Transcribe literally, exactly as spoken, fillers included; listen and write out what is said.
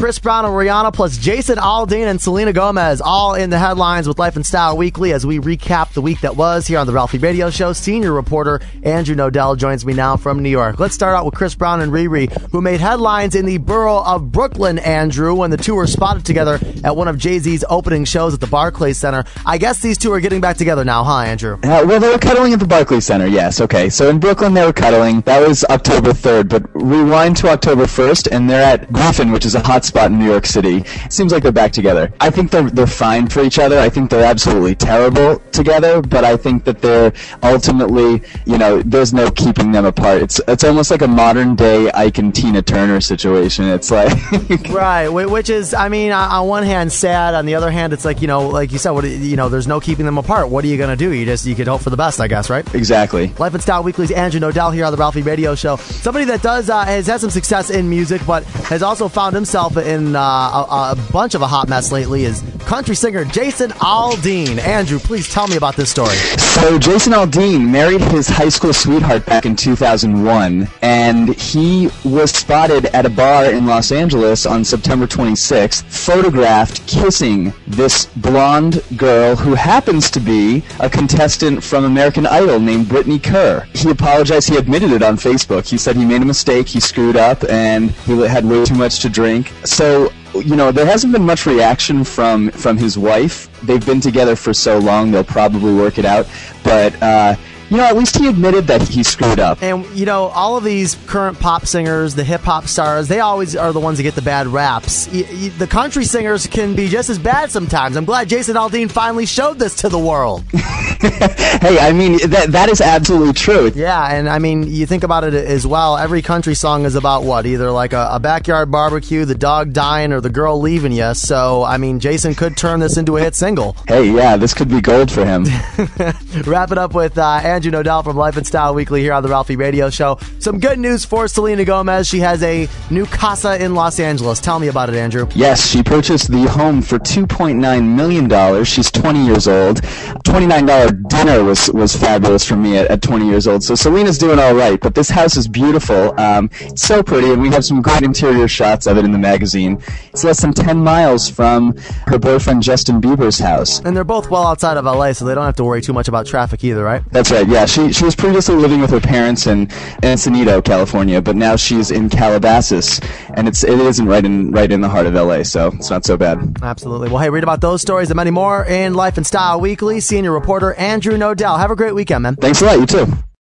Chris Brown and Rihanna, plus Jason Aldean and Selena Gomez, all in the headlines with Life and Style Weekly as we recap the week that was here on the Ralphie Radio Show. Senior reporter Andrew Nodell joins me now from New York. Let's start out with Chris Brown and Riri, who made headlines in the borough of Brooklyn, Andrew, when the two were spotted together at one of Jay-Z's opening shows at the Barclays Center. I guess these two are getting back together now, huh, Andrew? Uh, well, they were cuddling at the Barclays Center, yes. Okay, so in Brooklyn they were cuddling. That was October third, but rewind to October first, and they're at Griffin, which is a hot spot in New York City. It seems like they're back together. I think they're they're fine for each other. I think they're absolutely terrible together, but I think that they're ultimately, you know, there's no keeping them apart. It's it's almost like a modern day Ike and Tina Turner situation. It's like right, which is, I mean, on one hand sad, on the other hand, it's like, you know, like you said, what you know, there's no keeping them apart. What are you gonna do? You just you could hope for the best, I guess, right? Exactly. Life and Style Weekly's Andrew Nodell here on the Ralphie Radio Show. Somebody that does uh, has had some success in music, but has also found himself in uh, a, a bunch of a hot mess lately is country singer Jason Aldean. Andrew, please tell me about this story. So Jason Aldean married his high school sweetheart back in two thousand one, and he was spotted at a bar in Los Angeles on September twenty-sixth, photographed kissing this blonde girl who happens to be a contestant from American Idol named Brittany Kerr. He apologized. He admitted it on Facebook. He said he made a mistake, he screwed up, and he had way too much to drink. So, you know, there hasn't been much reaction from, from his wife. They've been together for so long, they'll probably work it out. But, uh, you know, at least he admitted that he screwed up. And, you know, all of these current pop singers, the hip-hop stars, they always are the ones that get the bad raps. Y- y- the country singers can be just as bad sometimes. I'm glad Jason Aldean finally showed this to the world. Hey, I mean, that that is absolutely true. Yeah, and I mean, you think about it as well, every country song is about what? Either like a, a backyard barbecue, the dog dying, or the girl leaving you. So, I mean, Jason could turn this into a hit single. Hey, yeah, this could be gold for him. Wrap it up with uh, Andrew Nodell from Life and Style Weekly here on the Ralphie Radio Show. Some good news for Selena Gomez. She has a new casa in Los Angeles. Tell me about it, Andrew. Yes, she purchased the home for two point nine million dollars. She's twenty years old. twenty-nine dollars dinner was, was fabulous for me at, at twenty years old. So Selena's doing all right, but this house is beautiful. Um, it's so pretty, and we have some great interior shots of it in the magazine. It's less than ten miles from her boyfriend Justin Bieber's house. And they're both well outside of L A, so they don't have to worry too much about traffic either, right? That's right, yeah. She she was previously living with her parents in Encinitas, California, but now she's in Calabasas, and it's it isn't right in right in the heart of L A, so it's not so bad. Absolutely. Well, hey, read about those stories and many more in Life and Style Weekly. Senior reporter Andrew Nodell. Have a great weekend, man. Thanks a lot. You too.